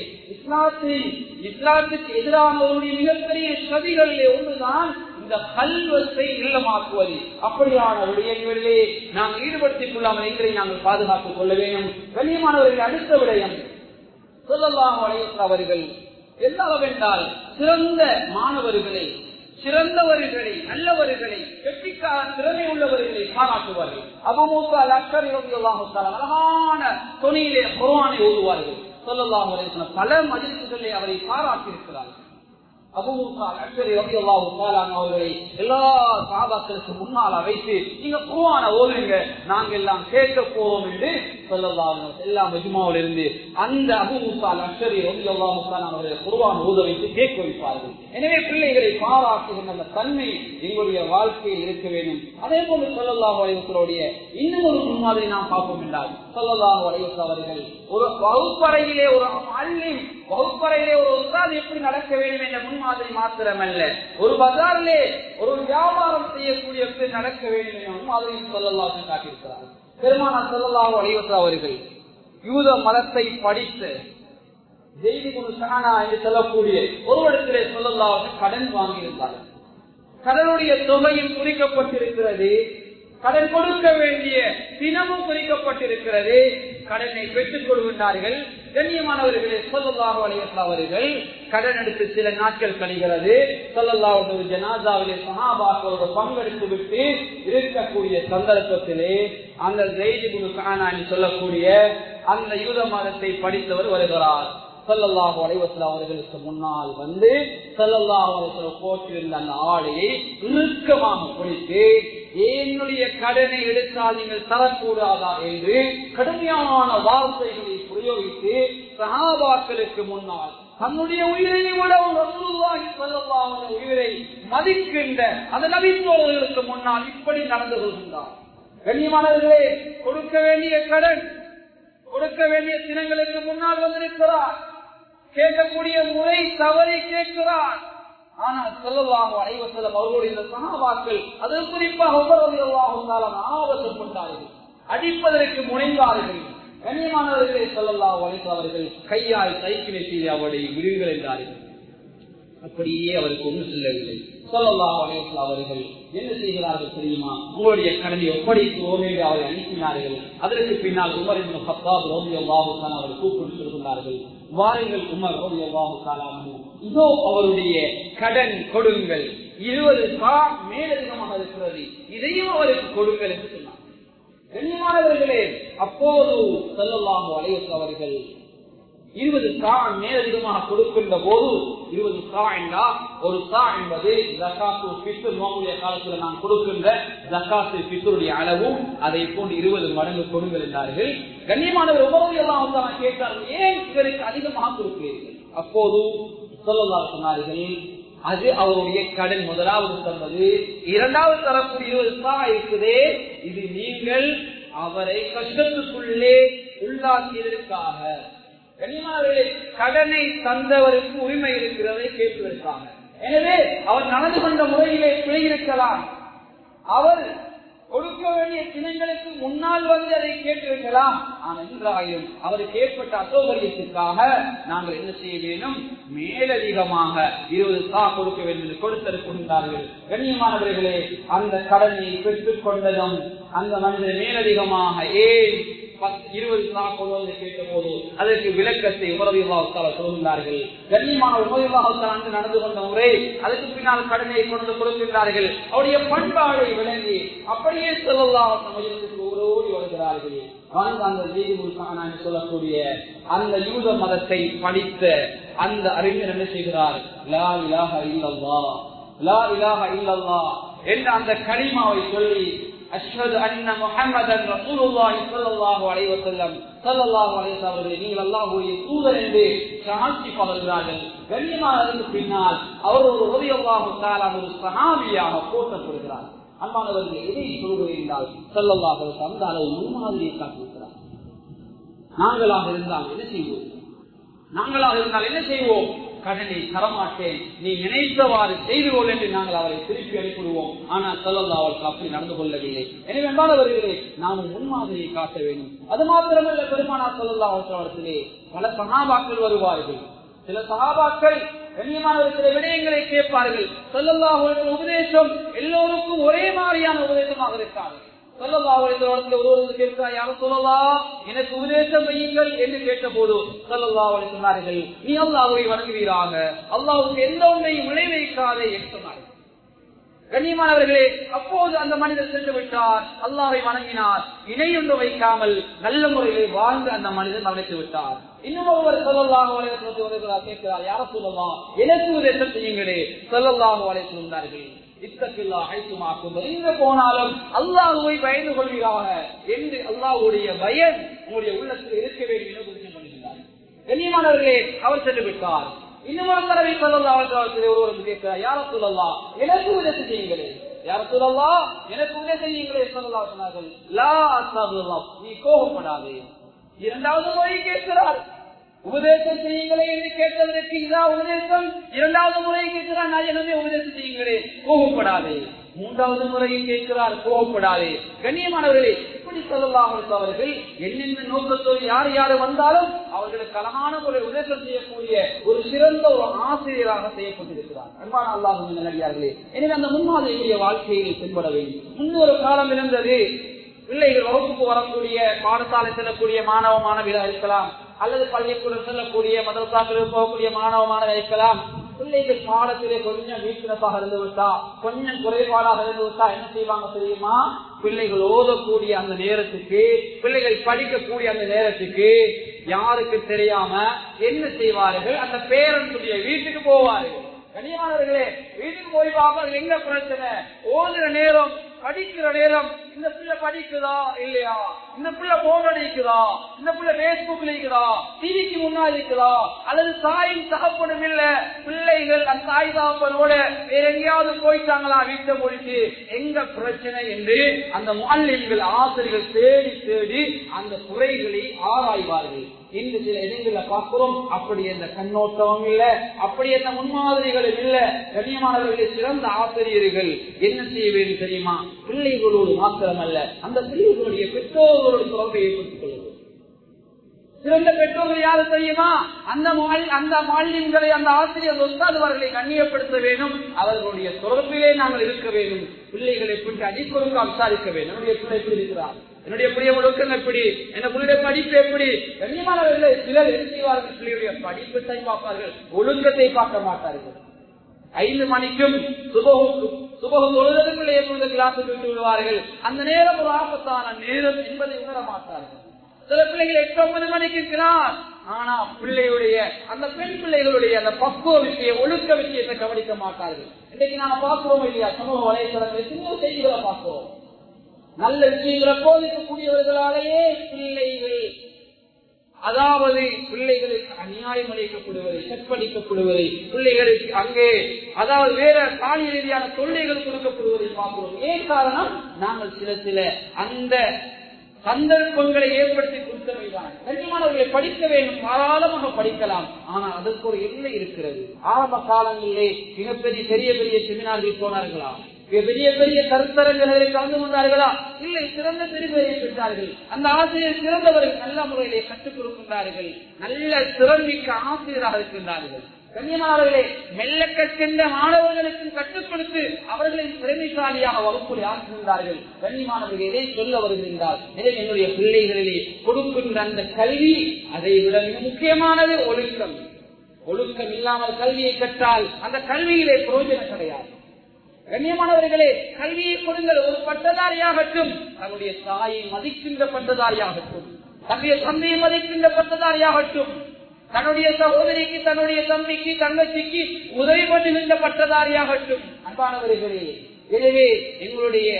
இஸ்லாத்துக்கு எதிரானவருடைய மிகப்பெரிய சதிகளிலே ஒன்றுதான் இந்த கல்வத்தை இல்லமாக்குவது. அப்படியான விடயங்களிலே நாம் ஈடுபடுத்திக் கொள்ளாமல் எங்களை நாங்கள் பாதுகாத்துக் கொள்ள வேண்டும். கண்ணியமானவர்கள், அடுத்த விடயம் ஸல்லல்லாஹு அலைஹி வஸல்லம் அவர்கள் என்னவென்றால் சிறந்த மாணவர்களை, சிறந்தவர்களை, நல்லவர்களை, கெட்டிக்கார திறமை உள்ளவர்களை பாராட்டுவார்கள். அபூ மூஸா அல்-அஷ்அரி ரலியல்லாஹு தஆலா அழகான தொனியிலே குர்ஆனை ஓதுவார்கள். ஸல்லல்லாஹு அலைஹி வஸல்லம் பல மஜ்லிஸ்களிலே அவரை பாராட்டி இருக்கிறார்கள். அபூ மூஸா அல்-அஷ்அரி ரலியல்லாஹு தஆலா அவர்களை எல்லா சஹாபாக்களுக்கு முன்னால் வைத்து நீங்க குர்ஆனை ஓதுங்க, நாங்க எல்லாம் கேட்க போறோம் என்று ஸல்லல்லாஹு அலைஹி வஸல்லம் எல்லா மஜ்மாவில் இருந்து அந்த அபூ மூஸா அல்-அஷ்அரி ரலியல்லாஹு தஆலா அவர்களை குர்ஆன் ஓத வைத்து கேட்க வைப்பார்கள். எனவே பிள்ளைகளை பாராட்டுகின்ற அந்த தன்மை எங்களுடைய வாழ்க்கையில் இருக்க வேண்டும். அதே போல ஸல்லல்லாஹு அலைஹி வஸல்லம் இன்னும் ஒரு முன்மாதிரி நாம் பார்ப்போம் என்றால் ஸல்லல்லாஹு அலைஹி வஸல்லம் அவர்கள் ஒரு வகுப்பறையிலே ஒரு முஅல்லிம், வகுப்பறையிலே ஒரு உஸ்தாத் எப்படி நடக்க வேண்டும் என்ற முன்மாதிரி மாத்திரமல்ல, ஒரு பஜாரிலே ஒரு வியாபாரம் செய்யக்கூடிய எப்படி நடக்க வேண்டும் என்ற முன்மாதிரி ஸல்லல்லாஹு அலைஹி வஸல்லம் காட்டியிருக்கிறார்கள். பெருமானார் ஸல்லல்லாஹு அலைஹி வஸல்லம் அவர்கள் யூத மதத்தை படித்த ஜெய்து இப்னு ஸஅனா என்று சொல்லக்கூடிய ஒருவரிடத்திலே ஸல்லல்லாஹு அலைஹி வஸல்லம் கடன் வாங்கியிருந்தார்கள். கடனுடைய தொகையும் குறிக்கப்பட்டிருக்கிறது, கடன் கொடுக்க வேண்டிய தினமும் குறிக்கப்பட்டிருக்கிறது. கடனை பெற்றுக் கொள்கின்றார்கள். கண்ணியமானவர்களே, ஸல்லல்லாஹு அலைஹி வஸல்லம் அவர்கள் கடன் எடுத்து சில நாட்கள் கழிகிறது. ஸல்லல்லாஹு அலைஹி வஸல்லம் ஜனாஸாவிலே சஹாபாக்களோடு பங்கெடுத்து விட்டு இருக்கக்கூடிய சந்தர்ப்பத்திலே அந்த ஸைத் இப்னு ஸஅனா என்று சொல்லக்கூடிய அந்த யூத மதத்தை படித்தவர் வருகிறார். ஸல்லல்லாஹு அலைஹி வஸல்லம் அவர்களுக்கு முன்னால் வந்து ஸல்லல்லாஹு அலைஹி வஸல்லம் போட்டிருந்த அந்த ஆடையை இறுக்கமாக பிடித்து, என்னுடைய கடனை எடுத்தால் நீங்கள் தரக்கூடாதா என்று கடுமையான வார்த்தைகளை பிரயோகித்து சஹாபாக்களுக்கு முன்னால் தன்னுடைய உயிரை விட ரசூலுல்லாஹி ஸல்லல்லாஹு அலைஹி வஸல்லம் உயிரை மதிக்கின்ற அந்த நபி தோழர்களுக்கு முன்னால் இப்படி நடந்து கொள்கின்றார். கண்ணியமானவர்களே, கொடுக்க வேண்டிய கடன், கொடுக்க வேண்டிய தினங்களுக்கு முன்னால் வந்திருக்கிறார். கேட்கக்கூடிய முறை தவறி கேட்கிறார். ஆனால் ஸல்லல்லாஹு அலைஹி வஸல்லம் அவர்களுடைய இந்த சஹாபாக்கள், அது குறிப்பாக உமர் ரலியல்லாஹு தஆலா ஆவேசப்பட்டார்கள், அடிப்பதற்கு முனைந்தார்கள். கண்ணியமானவர்களே, ஸல்லல்லாஹு அலைஹி வஸல்லம் அவர்கள் கையால் சைக்கிளை செய்து அவருடைய விடுகள் என்றார்கள். அப்படியே அவருக்கு ஒன்றும் சொல்லவில்லை. ஸல்லல்லாஹு அலைஹி வஸல்லம் அவர்கள் என்ன செய்கிறார்கள் தெரியுமா? உங்களுடைய கடனை ஒப்படைக்கிறோம் என்று அவரை அனுப்பினார்கள். அதற்கு பின்னால் உமர் இப்னு கத்தாப் ரலியல்லாஹு தஆலா அவர்கள் கூப்பிட்டு சொல்கிறார்கள், வாருங்கள் உமர் ரலியல்லாஹு தஆலா அன்ஹு, இதோ அவருடைய கடன் கொடுங்கள், 20 சா மேலதிகமாக இருக்கிறது, இதையும் அவருக்கு கொடுங்கள் என்று சொன்னார். கண்ணியமானவர்களே, அப்போது ஸல்லல்லாஹு அலைஹி வஸல்லம் அவர்கள் 20 சா மேலதிகமாக கொடுக்கின்ற போது, 20 சா என்றால் ஒரு சா என்பது ஜகாத்துல் ஃபித்ர், நோம்புடைய காலத்தில் நாம் கொடுக்கின்ற ஜகாத்துல் ஃபித்ருடைய அளவும் அதை போன்று 20 மடங்கு கொடுங்கள் என்றார்கள். கண்ணியமானவர் உமர் எல்லாம் கேட்டார்கள், ஏன் இதற்கு அதிகமாக கொடுக்கிறீர்கள்? அப்போது ஸல்லல்லாஹு சொன்னார்கள், அது அவருடைய கடன் முதலாவது தந்தது, இரண்டாவது தரக்கூடிய 20 சா இருக்குதே, இது நீங்கள் அவரை கஷ்டத்துக்குள்ளே உள்ளாக்கியதற்காக. கண்ணியமானவர்களே, கடனை தந்தவருக்கு உரிமை இருக்கிறதை கேட்பதற்காக. எனவே அவர் நடந்து கொண்ட முறையிலே பிழை இருக்கலாம், அவர் கொடுக்க வேண்டிய தினங்களுக்கு முன்னால் வந்து அதை கேட்டிருக்கலாம். ஆனால் என்றாலும் அவருக்கு ஏற்பட்ட அசௌகரியத்திற்காக நாங்கள் என்ன செய்ய வேண்டும்? மேலதிகமாக 20 சா கொடுக்க வேண்டும் என்று கொடுத்திருக்கின்றார்கள். கண்ணியமானவர்களே, அந்த கடனை பெற்றுக் கொண்டதும் அந்த மனிதர் மேலதிகமாக ஏன் 20 சா கொள்வதை கேட்ட போது அதற்கு விளக்கத்தை உமர் ரலியல்லாஹு தஆலா சொல்கிறார்கள். கண்ணியமான உமர் ரலியல்லாஹு தஆலா நடந்து கொண்ட முறை, அதற்கு பின்னால் கடனை கொண்டு கொடுக்கின்றார்கள். அவருடைய பண்பாடை விளங்கி அப்படியே ஸல்லல்லாஹு அலைஹி வஸல்லம் ஓடி வருகிறார்கள். அந்த ஸைத் இப்னு ஸஅனா என்று சொல்லக்கூடிய அந்த யூத மதத்தை படித்த அந்த அறிஞர் என்ன செய்கிறார்? லா இலாஹ இல்லல்லாஹ், லா இலாஹ இல்லல்லாஹ் என்ற அந்த கலிமாவை சொல்லி அஷ்ஹது அன்ன முஹம்மதன் ரசூலுல்லாஹி ஸல்லல்லாஹு அலைஹி வஸல்லம் அவர்களை நீங்கள் அல்லாஹ்வுடைய தூதர் என்று சாட்சி பகர்கிறார்கள். கண்ணியமானதற்கு பின்னால் அவர் ஒரு ரலியல்லாஹு தஆலா ஒரு சஹாபியாக போற்றப்படுகிறார். அன்பானவர்கள், எதை சொல்கிறேன் என்றால் ஸல்லல்லாஹு அலைஹி வஸல்லம் அந்த அளவு முன்மாதிரியை காட்டுகிறார். நாங்களாக இருந்தால் என்ன செய்வோம்? கடனை தரமாட்டேன், நீ நினைத்தவாறு செய்து கொள் என்று நாங்கள் அவரை திருப்பி அனுப்பிடுவோம். ஆனால் ஸல்லல்லாஹு அலைஹி வஸல்லம் அப்படி நடந்து கொள்ளவில்லை. எனவே அன்பானவர்களே, நாமும் முன்மாதிரியை காட்ட வேண்டும். அது மாத்திரமல்ல, பெருமானார் ஸல்லல்லாஹு அலைஹி வஸல்லம் பல சஹாபாக்கள் வருவார்கள். சில சஹாபாக்கள் கண்ணியமானவர் சில விடயங்களை கேட்பார்கள். ஸல்லல்லாஹு அலைஹி வஸல்லம் உபதேசம் எல்லோருக்கும் ஒரே மாதிரியான உபதேசமாக இருக்காது. ஸல்லல்லாஹு அலைஹி வஸல்லம் ஒருவர் கேட்கிறார், யா ரசூலல்லாஹ், எனக்கு உபதேசம் செய்யுங்கள் என்று கேட்டபோது ஸல்லல்லாஹு அலைஹி வஸல்லம் சொன்னார்கள், நீ அல்லாஹ்வை வணங்குவீராக, அல்லாஹ்வுக்கு எந்த ஒன்றையும் விளை வைக்காதே என்று சொன்னார்கள். கண்ணியமானவர்களே, அப்போது அந்த மனிதர் சென்று விட்டார், அல்லாஹ்வை வணங்கினார், இணையொன்று வைக்காமல் நல்ல முறையிலே வாழ்ந்து அந்த மனிதர் மரணித்து விட்டார். இன்னும் ஒருவர் ஸல்லல்லாஹு அலைஹி வஸல்லம் கேட்கிறார், யா ரசூலல்லாஹ், எனக்கு உபதேசம் செய்யுங்களே. ஸல்லல்லாஹு அலைஹி வஸல்லம் சொன்னார்கள், எங்க போனாலும் அல்லாஹ்வை பயந்து கொள்வீராக என்று அல்லாஹ்வுடைய பயம் உங்களுடைய உள்ளத்தில் இருக்க வேண்டும் என்று உபதேசம் பண்ணுகிறார். கண்ணியமானவர்களே, அவர் சென்று விட்டார். இன்னும் ஒரு தடவை ஸல்லல்லாஹு அலைஹி வஸல்லம் ஒருவர் கேட்கிறார், யா ரசூலல்லாஹ், எனக்கு உபதேசம் செய்யுங்களே. யா ரசூலல்லாஹ், எனக்கு உபதேசம் செய்யுங்களே. ஸல்லல்லாஹு அலைஹி வஸல்லம் சொன்னார்கள், லா தக்லப், நீ கோபப்படாதே. இரண்டாவது முறை கேட்கிறார், உபதேசம் செய்யுங்களே என்று கேட்டதற்கு இதான் உபதேசம். இரண்டாவது முறை கேட்கிறார், நாயகமே உபதேசம் செய்யுங்களே, கோபப்படாதே. மூன்றாவது முறையும் கேட்கிறார், கோபப்படாதே. கண்ணியமானவர்களே, இப்படி ஸல்லல்லாஹு அலைஹி வஸல்லம் அவர்கள் என்னென்ன நோக்கத்தோடு யார் வந்தாலும் அவர்களுக்கு அழகான ஒரு உபதேசம் செய்யக்கூடிய ஒரு சிறந்த ஒரு ஆசிரியராக செய்யப்பட்டிருக்கிறார். அன்பான அல்லாஹ்வின் நல்லடியார்களே, எனவே அந்த முன்மாதிரியுடைய வாழ்க்கையை தென்பட வேண்டும். முன்னொரு காலம் இருந்தது, பிள்ளைகள் வகுப்புக்கு வரக்கூடிய பாடசாலை செல்லக்கூடிய மாணவ மாணவியாக இருக்கலாம், அல்லது பள்ளிக்கூடம் செல்லக்கூடிய மதரசாக்களுக்கு போகக்கூடிய மாணவ மாணவியாக இருக்கலாம். பிள்ளைகள் பாடத்திலே கொஞ்சம் வீக்னஸாக இருந்து விட்டா, கொஞ்சம் குறைபாடாக இருந்து விட்டா என்ன செய்வாங்க தெரியுமா? பிள்ளைகள் ஓதக்கூடிய அந்த நேரத்துக்கு, பிள்ளைகள் படிக்கக்கூடிய அந்த நேரத்துக்கு யாருக்கு தெரியாம என்ன செய்வார்கள்? அந்த பேரண்ட்ஸுடைய வீட்டுக்கு போவார்கள். கண்ணியமானவர்களே, வீட்டுக்கு போய் பார்ப்பார்கள், எங்க பிரச்சனை? ஓதுற நேரம், படிக்கிற நேரம், இந்த பிள்ளை படிக்குதா இல்லையா, இந்த பிள்ளை போன் அடிக்குதா, இந்த பிள்ளை பேஸ்புக்ல இருக்குதா, டிவிக்கு முன்னாடி இருக்குதா, அல்லது தாயும் தகப்பனும் இல்ல, பிள்ளைகள் அந்த தாய் தகப்பனோட வேற எங்கேயாவது போயிட்டாங்களா வீட்டை முடிச்சு, எங்க பிரச்சனை என்று அந்த முஅல்லிம்கள் ஆசிரியர்கள் தேடி தேடி அந்த குறைகளை ஆராய்வார்கள். இன்று சில இடங்கள்ல பார்க்கிறோம், அப்படி எந்த கண்ணோட்டமும் இல்ல, அப்படி எந்த முன்மாதிரிகளும் இல்ல. கண்ணியமானவர்களே, சிறந்த ஆசிரியர்கள் என்ன செய்ய வேண்டும் தெரியுமா? பிள்ளைகளோடு மாத்திரமல்ல, அந்த பிள்ளைகளுடைய பெற்றோர்களோடு தொடர்பை ஏற்படுத்திக் கொள்வது. சிறந்த பெற்றோர்கள் யாரு தெரியுமா? அந்த மாநிலங்களை, அந்த ஆசிரியர் ஒத்தாதவர்களை கண்ணியப்படுத்த வேண்டும். அவர்களுடைய தொடர்பிலே நாங்கள் இருக்க வேண்டும். பிள்ளைகளை பற்றி அடிக்கொடுக்க விசாரிக்க வேண்டும். என்னுடைய பிள்ளை எப்படி இருக்கிறார், என்னுடைய பிள்ளைய ஒழுக்கம் எப்படி, என்னுடைய படிப்பு எப்படி? கண்ணியமானவர்களே, சிலர் என்ன செய்வார்கள்? பிள்ளையுடைய படிப்பை பார்ப்பார்கள், ஒழுக்கத்தை பார்க்க மாட்டார்கள். 5 மணிக்கும் சுபகம் தொழுதற்குள்ளே கிளாஸுக்கு விட்டு விடுவார்கள். அந்த நேரம் ஒரு ஆபத்தான நேரம் என்பதை உணர மாட்டார்கள். சில பிள்ளைகள் 8-9 மணிக்கு கிளாஸ், ஆனா பிள்ளையுடைய அந்த பெண் பிள்ளைகளுடைய அந்த பக்குவ விஷயம், ஒழுக்க விஷயத்தை கவனிக்க மாட்டார்கள். இன்னைக்கு நாம பார்க்கிறோம் இல்லையா, சமூக வலைதளங்கள் சின்ன செய்திகளை பார்க்கிறோம். நல்ல விஷயங்களை போதிக்கக்கூடியவர்களாலேயே பிள்ளைகள், அதாவது பிள்ளைகளுக்கு அநியாயம் அளிக்கப்படுவதை, கற்பழிக்கப்படுவதை, பிள்ளைகளுக்கு அங்கே அதாவது வேற பாலியல் ரீதியான தொல்லைகள் கொடுக்கப்படுவதை பார்க்கிறோம். ஏன் காரணம்? நாங்கள் சில அந்த சந்தர்ப்பங்களை ஏற்படுத்தி கொடுத்தவைதான். கண்ணியமானவர்களை படிக்க வேண்டும், தாராளமாக படிக்கலாம். ஆனால் அதற்கு ஒரு எல்லை இருக்கிறது. ஆரம்ப காலங்களிலே மிகப்பெரிய பெரிய செமினார்கள் போனார்களா? பெரிய பெரிய கருத்தரங்களை கலந்து கொண்டார்களா? இல்லை, சிறந்த பெருமையை பெற்றார்கள். அந்த ஆசிரியர் சிறந்தவர்கள், நல்ல முறையிலே கற்றுக் கொடுக்கின்றார்கள், நல்ல திறன்மிக்க ஆசிரியராக இருக்கின்றார்கள். கண்ணியமானவர்களே, மெல்ல கற்கின்ற மாணவர்களுக்கு கற்றுக் கொடுத்து அவர்களை திறமைசாலியாக வகுப்புரை ஆக்குகின்றார்கள். கண்ணியமானவர்கள் எதை சொல்ல வருகின்றார்? எனவே என்னுடைய பிள்ளைகளிலே கொடுக்கின்ற அந்த கல்வி, அதை விட மிக முக்கியமானது ஒழுக்கம். ஒழுக்கம் இல்லாமல் கல்வியை கற்றால் அந்த கல்வியிலே பிரயோஜனம் கிடையாது. கண்ணியமானவர்களே, கல்வியை கொடுங்கள். ஒரு பட்டதாரியாகட்டும், தன்னுடைய தாயை மதிக்கின்ற பட்டதாரியாகட்டும், தன்னுடைய தந்தையை மதிக்கின்ற பட்டதாரியாகட்டும், தன்னுடைய சகோதரிக்கு, தன்னுடைய தம்பிக்கு, தங்கச்சிக்கு உதவி பண்ணுகின்ற பட்டதாரியாகட்டும். அன்பானவர்களே, எனவே எங்களுடைய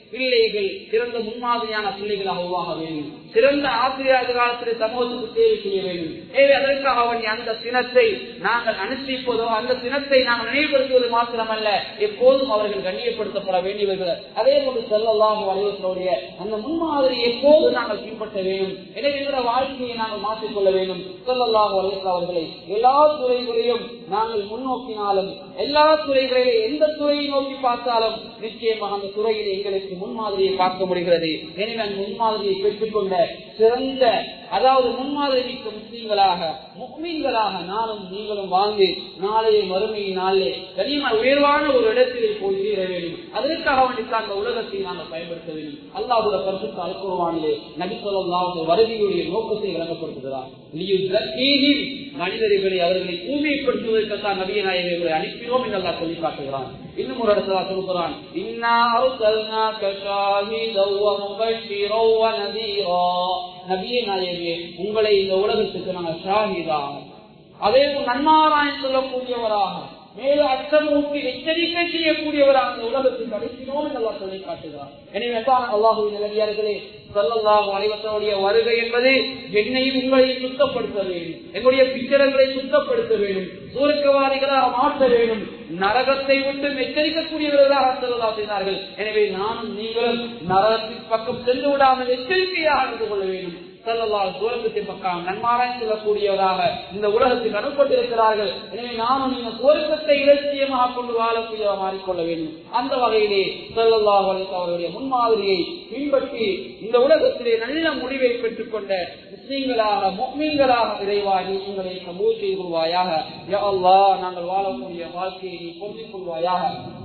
பிள்ளைகள் சிறந்த முன்மாதிரியான பிள்ளைகளாக உருவாக வேண்டும். சிறந்த ஆசிரியர் காலத்தில் சமூகத்துக்கு சேவை செய்ய வேண்டும். அதற்காக அந்த தினத்தை நாங்கள் அனுஷ்டிப்பதோ அந்த தினத்தை நாங்கள் நினைவுபடுத்துவது மாத்திரமல்ல, எப்போதும் அவர்கள் கண்ணியப்படுத்தப்பட வேண்டியவர்கள். அதே போன்று ஸல்லல்லாஹு அலைஹி வஸல்லம் அந்த முன்மாதிரி எப்போது நாங்கள் பின்பற்ற வேண்டும். எனவே என்ற வாழ்க்கையை நாங்கள் மாற்றிக்கொள்ள வேண்டும். ஸல்லல்லாஹு அலைஹி வஸல்லம் அவர்களை எல்லா துறைகளையும் நாங்கள் முன்னோக்கினாலும், எல்லா துறைகளிலே எந்த துறையை நோக்கி பார்த்தாலும் நிச்சயமாக அந்த துறையில் எங்களுக்கு முன்மாதிரியை பார்க்க முடிகிறது. எனவே அந்த முன்மாதிரியை பெற்றுக்கொண்ட சிறந்த, அதாவது முன்மாதிரி மிக்க முஸ்லிம்களாக முஃமின்களாக நானும் நீங்களும் வாழ்ந்து நாளைய மறுமையை நாளே கனிம உயர்வான ஒரு இடத்திலே போய் சேர வேண்டும். அதற்காக வேண்டித்தான் அந்த உலகத்தை நாங்கள் பயன்படுத்த வேண்டும். அல்லாஹ்வுடைய பரிசுத்த அல் குர்ஆனிலே நபி ஸல்லல்லாஹு அலைஹி வருகையுடைய நோக்கத்தை விளங்கப்படுத்துகிறார். மனிதர்களை அவர்களை தூய்மைப்படுத்துவதற்காக நபியை நாயகங்களை அனுப்பினோம் என்று அல்லாஹ் சொல்லி காட்டுகிறான். இன்னும் ஒரு இடத்துல சொல்கிறான், இன்னா அர்ஸல்னாக ஷாஹிதன் வ முபஷ்ஷிரன் வ நதீரா. நபியே நாயகமே, உங்களை இந்த உலகத்துக்கு நாங்கள் ஷாஹிதா, அதே போல் நன்மாராயம் சொல்லக்கூடியவராக, மேலும் அச்சமூட்டி எச்சரிக்கை செய்யக்கூடியவராக இந்த உலகத்துக்கு அனுப்பினோம் என்று அல்லாஹ் சொல்லி காட்டுகிறார். எனவே அல்லாஹ்வின் நல்லடியார்களே, ஸல்லல்லாஹு அலைஹி வஸல்லம் வருகை என்பது என்னையும் உங்களையும் சுத்தப்படுத்த வேண்டும், எங்களுடைய பிச்சரங்களை சுத்தப்படுத்த வேண்டும், சூரக்கவாதிகளாக மாற்ற வேண்டும், நரகத்தை விட்டு எச்சரிக்கக்கூடியவர்களாக ஸல்லல்லாஹு செய்தார்கள். எனவே நானும் நீங்களும் நரகத்தின் பக்கம் சென்று விடாமல் எச்சரிக்கையாக நடந்து கொள்ள வேண்டும். சூரகத்தின் பக்கம் நன்மாராயம் சொல்லக்கூடியவராக இந்த உலகத்துக்கு அனுப்பப்பட்டிருக்கிறார்கள். எனவே நானும் நீங்க சுவர்க்கத்தை இலட்சியமாக கொண்டு வாழக்கூடிய மாறிக்கொள்ள வேண்டும். அந்த வகையிலே ஸல்லல்லாஹு அலைஹி வஸல்லம் அவருடைய முன்மாதிரியை பின்பற்றி இந்த உலகத்திலே நல்ல முடிவை பெற்றுக் கொண்ட முஸ்லிம்களாக முஃமின்களாக இறைவாய் உங்களை கபூல் செய்து கொள்வாயாக. யா அல்லாஹ், நாங்கள் வாழக்கூடிய வாழ்க்கையை நீ பொருந்திக் கொள்வாயாக.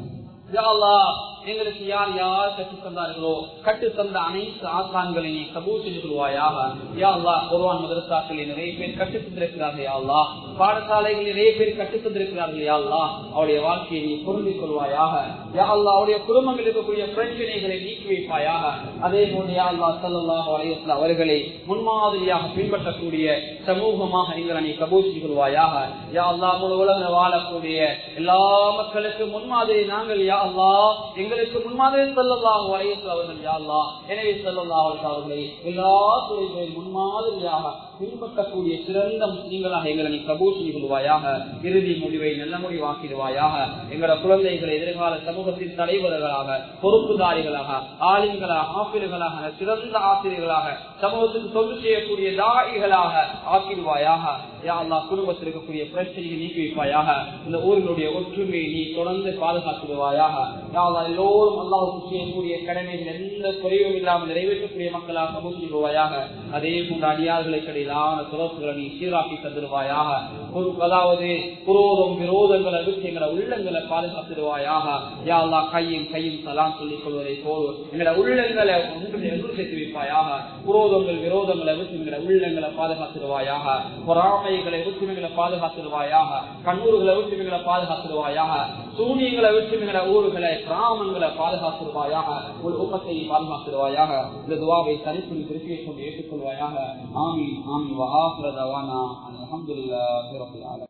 யா அல்லாஹ், எங்களுக்கு யார் யார் கற்றுத் தந்தார்களோ கற்றுத்தந்த அனைத்து ஆசான்களை நீ கபூல் செய்து கொள்வாயாக. யா அல்லாஹ், குர்ஆன் மதரசாக்களில் நிறைய பேர் கற்றுத் தந்திருக்கிறார்கள். யா அல்லாஹ், பாடசாலைகளில் நிறைய பேர் கற்றுத் தந்திருக்கிறார்கள். யா அல்லாஹ், அவருடைய வாழ்க்கையை நீ பொருந்திக் கொள்வாயாக. யா அல்லாஹ், அவருடைய குடும்பங்கள் இருக்கக்கூடிய பிரச்சனைகளை நீக்கி வைப்பாயாக. அதே போன்று யா அல்லாஹ், ஸல்லல்லாஹு அலைஹி வஸல்லம் அவர்களை முன்மாதிரியாக பின்பற்றக்கூடிய சமூகமாக எங்களை நீ கபூல் செய்து கொள்வாயாக. யா அல்லாஹ், முழு உலகில் வாழக்கூடிய எல்லா மக்களுக்கு முன்மாதிரி நாங்கள். யா அல்லாஹ், எங்களுக்கு முன்மாதிரி ஸல்லல்லாஹு அலைஹி வஸல்லம் அவர்கள். யா அல்லாஹ், எனவே ஸல்லல்லாஹு அலைஹி வஸல்லம் அவர்களை எல்லா துறைகளிலும் முன்மாதிரியாக பின்பற்றக்கூடிய சிறந்த முஸ்லிம்களாக எங்களை நீ கபூல் செய்து கொள்வாயாக. இறுதி முடிவை நல்ல முடிவாக்கிடுவாயாக. எங்களோட குழந்தைகளை எதிர்கால சமூகத்தின் தலைவர்களாக, பொறுப்புதாரிகளாக, ஆலிம்களாக, ஆசிரியர்களாக, சிறந்த ஆசிரியர்களாக, சமூகத்துக்கு தொண்டு செய்யக்கூடிய தாயிகளாக ஆக்கிடுவாயாக. யா அல்லாஹ், குடும்பத்தில் இருக்கக்கூடிய பிரச்சனையை நீக்கி வைப்பாயாக. இந்த ஊரினுடைய ஒற்றுமையை நீ தொடர்ந்து பாதுகாத்துடுவாயாக. யா அல்லாஹ், எல்லோரும் அல்லாஹ்வுக்கு செய்யக்கூடிய கடமைகள் எந்த குறைவும் இல்லாமல் நிறைவேற்றக்கூடிய மக்களாக கபூல் செய்வாயாக. அதே போன்ற அடியார்களுக்கு இடையிலான தொடர்புகளை நீ சீராக்கி தந்துடுவாயாக. அதாவது குரோதம் விரோதங்களை விட்டு எங்களை உள்ளங்களை பாதுகாத்துடுவாயாக. யா அல்லாஹ், கையும் சலாம் சொல்லிக் கொள்வதை போல் எங்களை உள்ளங்களை ஒன்று சேர்த்து வைப்பாயாக. குரோதங்கள் விரோதங்களை விட்டு எங்களை உள்ளங்களை பாதுகாத்துடுவாயாக. பொறாமைகளை விட்டு எங்களை பாதுகாத்துடுவாயாக. கண்ணூர்களை விட்டு எங்களை பாதுகாத்துடுவாயாக. சூனியங்களை விட்டு எங்களை ஊர்களை கிராமங்களை பாதுகாத்துடுவாயாக. ஒரு உம்மத்தை பாதுகாத்துடுவாயாக. இந்த துஆவை தனித்துணி திருப்பியை கொண்டு ஏற்றுக்கொள்வாயாக. ஆமீன் ஆமீன். வஆகிரு தஅவானா அல்ஹம்துலில்லாஹி ரப்பில் ஆலமீன்.